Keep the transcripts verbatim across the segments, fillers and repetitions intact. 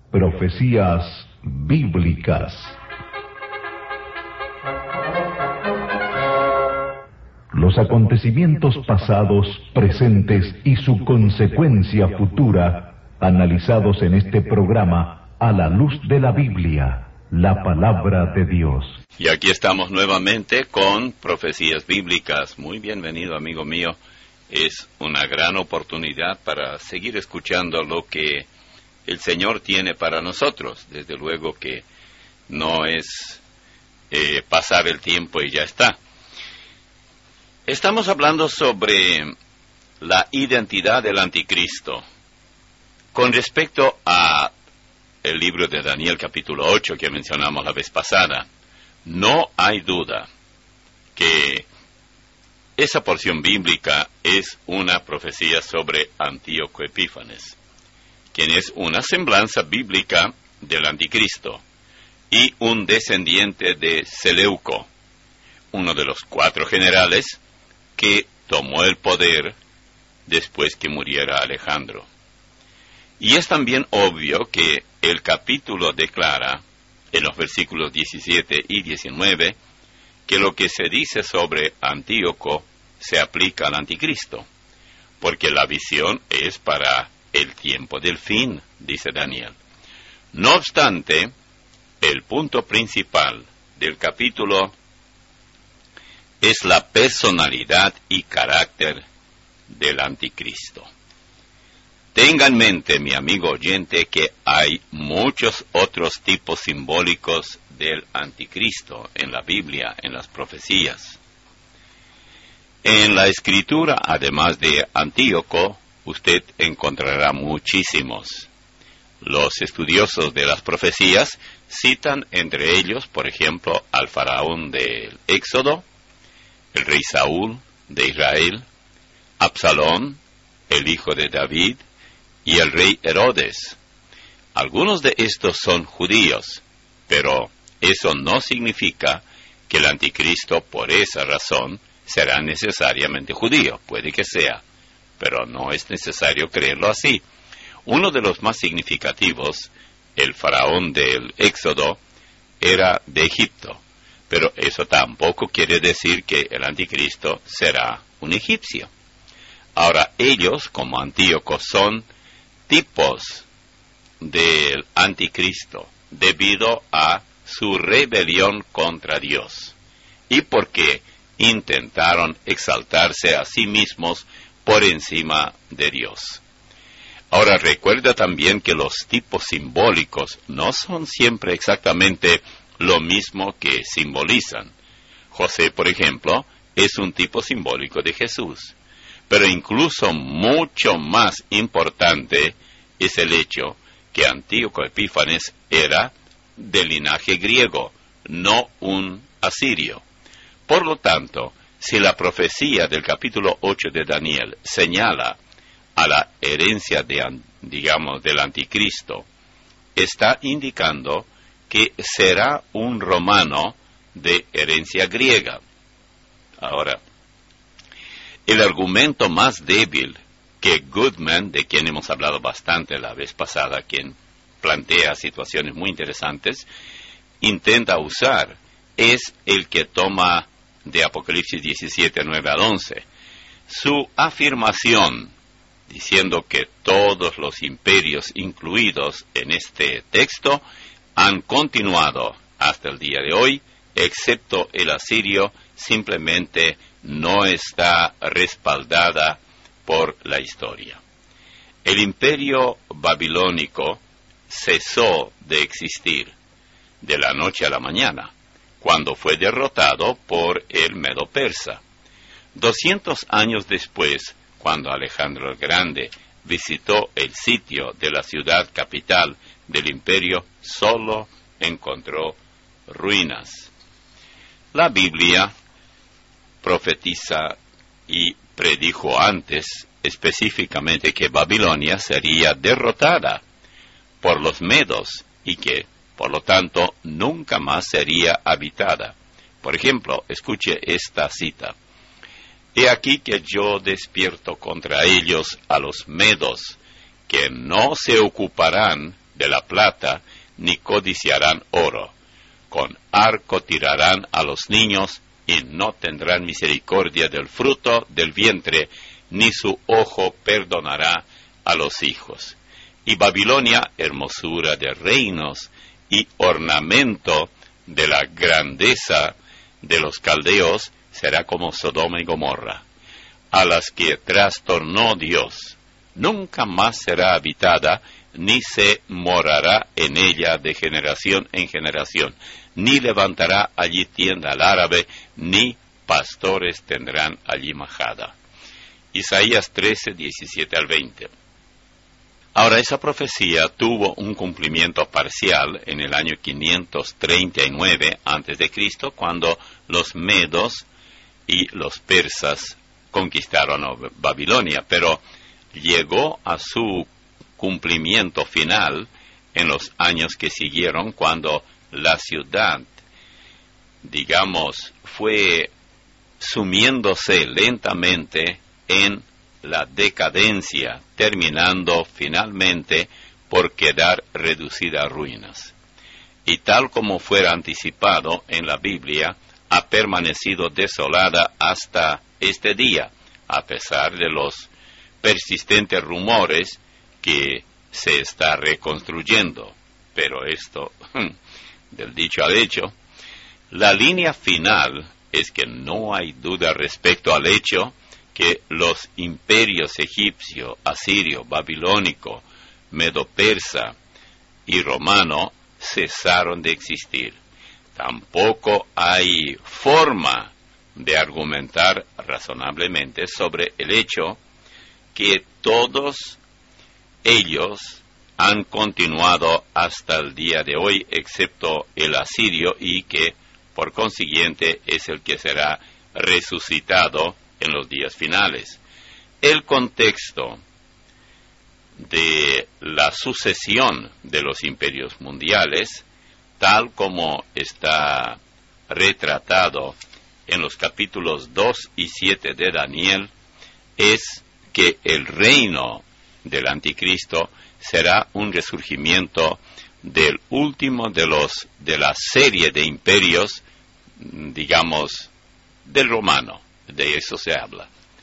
Profecías bíblicas. Los acontecimientos pasados, presentes y su consecuencia futura, analizados en este programa a la luz de la Biblia, la palabra de Dios. Y aquí estamos nuevamente con Profecías Bíblicas. Muy bienvenido, amigo mío. Es una gran oportunidad para seguir escuchando lo que el Señor tiene para nosotros. Desde luego que no es eh, pasar el tiempo y ya está. Estamos hablando sobre la identidad del anticristo. Con respecto a el libro de Daniel capítulo ocho que mencionamos la vez pasada, no hay duda que esa porción bíblica es una profecía sobre Antíoco Epífanes, quien es una semblanza bíblica del anticristo y un descendiente de Seleuco, uno de los cuatro generales que tomó el poder después que muriera Alejandro. Y es también obvio que el capítulo declara, en los versículos diecisiete y diecinueve, que lo que se dice sobre Antíoco se aplica al anticristo, porque la visión es para el tiempo del fin, dice Daniel. No obstante, el punto principal del capítulo es la personalidad y carácter del anticristo. Tenga en mente, mi amigo oyente, que hay muchos otros tipos simbólicos del anticristo en la Biblia, en las profecías. En la escritura, además de Antíoco, usted encontrará muchísimos. Los estudiosos de las profecías citan entre ellos, por ejemplo, al faraón del Éxodo, el rey Saúl de Israel, Absalón, el hijo de David, y el rey Herodes. Algunos de estos son judíos, pero eso no significa que el anticristo por esa razón será necesariamente judío. Puede que sea, pero no es necesario creerlo así. Uno de los más significativos, el faraón del Éxodo, era de Egipto, pero eso tampoco quiere decir que el anticristo será un egipcio. Ahora, ellos, como Antíoco, son tipos del anticristo debido a su rebelión contra Dios y porque intentaron exaltarse a sí mismos por encima de Dios. Ahora, recuerda también que los tipos simbólicos no son siempre exactamente lo mismo que simbolizan. José, por ejemplo, es un tipo simbólico de Jesús. Pero incluso mucho más importante es el hecho que Antíoco Epífanes era de linaje griego, no un asirio. Por lo tanto, si la profecía del capítulo ocho de Daniel señala a la herencia de, digamos, del anticristo, está indicando que será un romano de herencia griega. Ahora, el argumento más débil que Goodman, de quien hemos hablado bastante la vez pasada, quien plantea situaciones muy interesantes, intenta usar, es el que toma de Apocalipsis diecisiete, nueve al once. Su afirmación, diciendo que todos los imperios incluidos en este texto han continuado hasta el día de hoy, excepto el asirio, simplemente no está respaldada por la historia. El imperio babilónico cesó de existir de la noche a la mañana, cuando fue derrotado por el Medo-Persa. Doscientos años después, cuando Alejandro el Grande visitó el sitio de la ciudad capital del imperio, solo encontró ruinas. La Biblia profetiza y predijo antes específicamente que Babilonia sería derrotada por los medos y que, por lo tanto, nunca más sería habitada. Por ejemplo, escuche esta cita. He aquí que yo despierto contra ellos a los medos, que no se ocuparán de la plata, ni codiciarán oro. Con arco tirarán a los niños, y no tendrán misericordia del fruto del vientre, ni su ojo perdonará a los hijos. Y Babilonia, hermosura de reinos y ornamento de la grandeza de los caldeos, será como Sodoma y Gomorra, a las que trastornó Dios. Nunca más será habitada, ni se morará en ella de generación en generación, ni levantará allí tienda al árabe, ni pastores tendrán allí majada. Isaías trece, diecisiete al veinte. Ahora, esa profecía tuvo un cumplimiento parcial en el año quinientos treinta y nueve antes de Cristo, cuando los medos y los persas conquistaron a Babilonia, pero llegó a su cumplimiento final en los años que siguieron, cuando la ciudad, digamos, fue sumiéndose lentamente en la decadencia, terminando finalmente por quedar reducida a ruinas. Y tal como fuera anticipado en la Biblia, ha permanecido desolada hasta este día, a pesar de los persistentes rumores que se está reconstruyendo. Pero esto, del dicho al hecho, la línea final es que no hay duda respecto al hecho que los imperios egipcio, asirio, babilónico, medo-persa y romano cesaron de existir. Tampoco hay forma de argumentar razonablemente sobre el hecho que todos ellos han continuado hasta el día de hoy, excepto el asirio, y que por consiguiente es el que será resucitado en los días finales. El contexto de la sucesión de los imperios mundiales, tal como está retratado en los capítulos dos y siete de Daniel, es que el reino del anticristo será un resurgimiento del último de los de la serie de imperios, digamos, del romano. De eso se habla.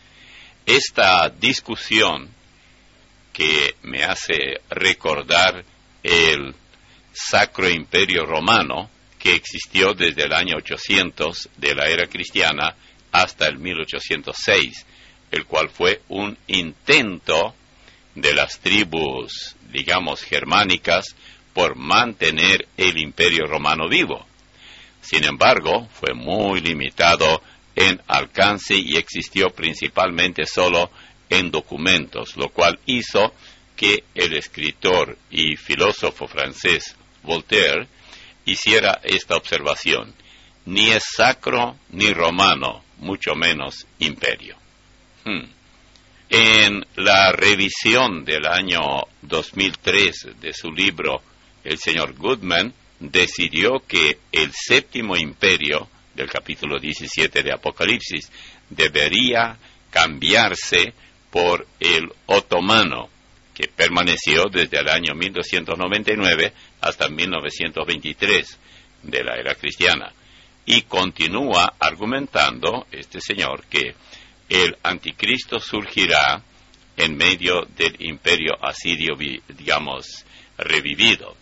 Esta discusión que me hace recordar el Sacro Imperio Romano, que existió desde el año ochocientos de la era cristiana hasta el mil ochocientos seis, el cual fue un intento de las tribus, digamos, germánicas por mantener el Imperio Romano vivo. Sin embargo, fue muy limitado en alcance y existió principalmente solo en documentos, lo cual hizo que el escritor y filósofo francés Voltaire hiciera esta observación: ni es sacro ni romano, mucho menos imperio. Hmm. En la revisión del año dos mil tres de su libro, el señor Goodman decidió que el séptimo imperio del capítulo diecisiete de Apocalipsis debería cambiarse por el otomano, que permaneció desde el año mil doscientos noventa y nueve hasta mil novecientos veintitrés de la era cristiana, y continúa argumentando este señor que el anticristo surgirá en medio del imperio asirio, digamos, revivido.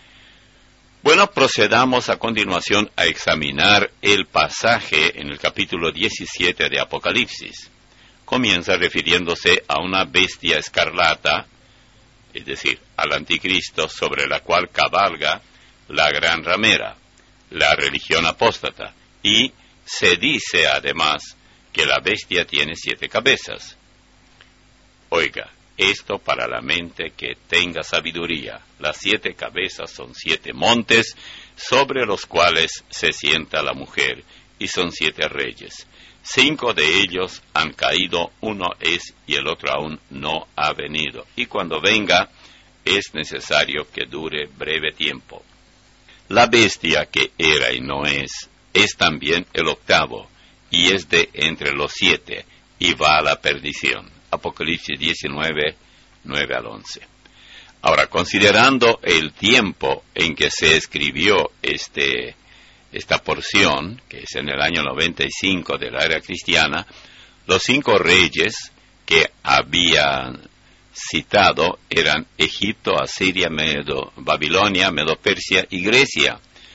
Bueno, procedamos a continuación a examinar el pasaje en el capítulo diecisiete de Apocalipsis. Comienza refiriéndose a una bestia escarlata, es decir, al anticristo, sobre la cual cabalga la gran ramera, la religión apóstata, y se dice además que la bestia tiene siete cabezas. Oiga, esto para la mente que tenga sabiduría. Las siete cabezas son siete montes sobre los cuales se sienta la mujer, y son siete reyes. Cinco de ellos han caído, uno es y el otro aún no ha venido. Y cuando venga, es necesario que dure breve tiempo. La bestia que era y no es, es también el octavo, y es de entre los siete, y va a la perdición. Apocalipsis diecinueve, nueve al once. Ahora, considerando el tiempo en que se escribió este, esta porción, que es en el año noventa y cinco de la era cristiana, los cinco reyes que habían citado eran Egipto, Asiria, Medo, Babilonia, Medo-Persia y Grecia.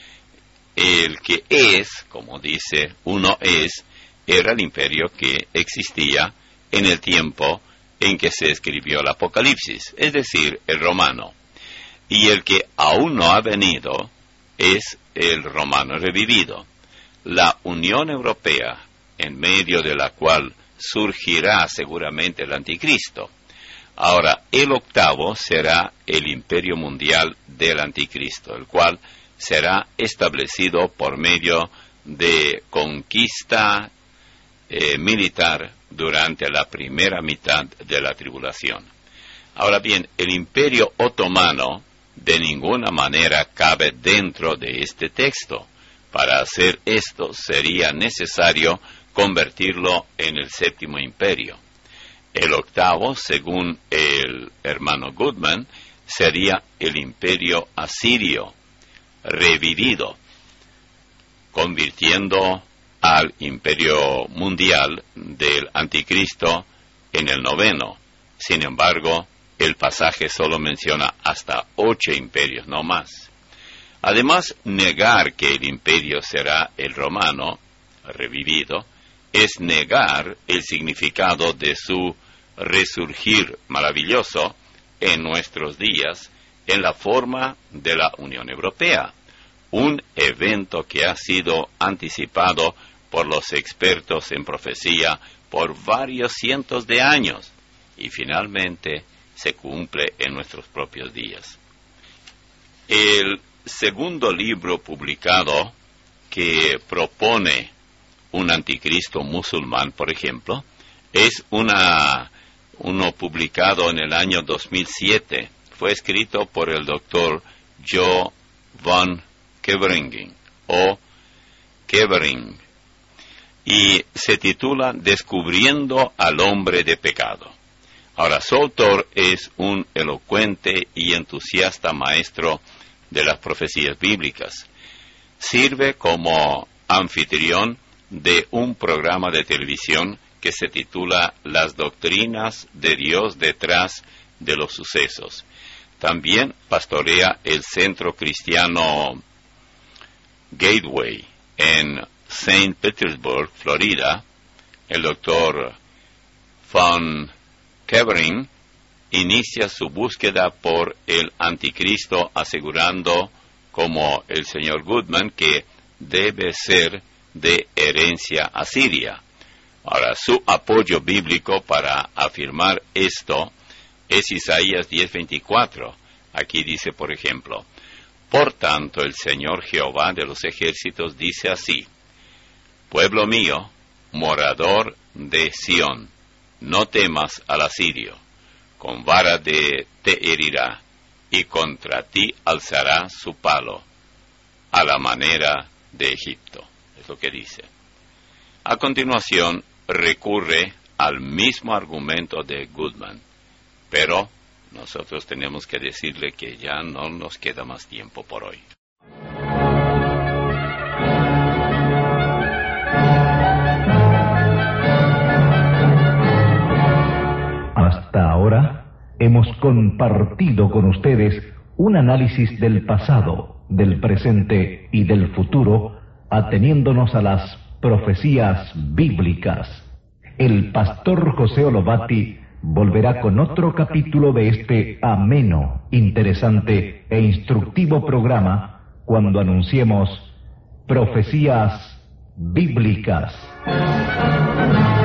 El que es, como dice, uno es, era el imperio que existía en el tiempo en que se escribió el Apocalipsis, es decir, el romano. Y el que aún no ha venido es el romano revivido. La Unión Europea, en medio de la cual surgirá seguramente el anticristo. Ahora, el octavo será el imperio mundial del anticristo, el cual será establecido por medio de conquista eh, militar durante la primera mitad de la tribulación. Ahora bien, el imperio otomano de ninguna manera cabe dentro de este texto. Para hacer esto sería necesario convertirlo en el séptimo imperio. El octavo, según el hermano Goodman, sería el imperio asirio, revivido, convirtiendo al imperio mundial del anticristo en el noveno. Sin embargo, el pasaje solo menciona hasta ocho imperios, no más. Además, negar que el imperio será el romano, revivido, es negar el significado de su resurgir maravilloso en nuestros días en la forma de la Unión Europea, un evento que ha sido anticipado por los expertos en profecía por varios cientos de años y finalmente se cumple en nuestros propios días. El segundo libro publicado que propone un anticristo musulmán, por ejemplo, es una, uno publicado en el año dos mil siete. Fue escrito por el doctor Joe von Kevering, o Kevering, y se titula Descubriendo al hombre de pecado. Ahora, su autor es un elocuente y entusiasta maestro de las profecías bíblicas. Sirve como anfitrión de un programa de televisión que se titula Las doctrinas de Dios detrás de los sucesos. También pastorea el centro cristiano Gateway en Saint Petersburg, Florida. El doctor von Kevering inicia su búsqueda por el anticristo, asegurando, como el señor Goodman, que debe ser de herencia asiria. Ahora, su apoyo bíblico para afirmar esto es Isaías diez veinticuatro. Aquí dice, por ejemplo, por tanto el Señor Jehová de los ejércitos dice así: pueblo mío, morador de Sión, no temas al asirio, con vara de te herirá, y contra ti alzará su palo, a la manera de Egipto. Es lo que dice. A continuación, recurre al mismo argumento de Goodman, pero nosotros tenemos que decirle que ya no nos queda más tiempo por hoy. Hasta ahora hemos compartido con ustedes un análisis del pasado, del presente y del futuro, ateniéndonos a las profecías bíblicas. El pastor José Olovati volverá con otro capítulo de este ameno, interesante e instructivo programa cuando anunciemos Profecías Bíblicas.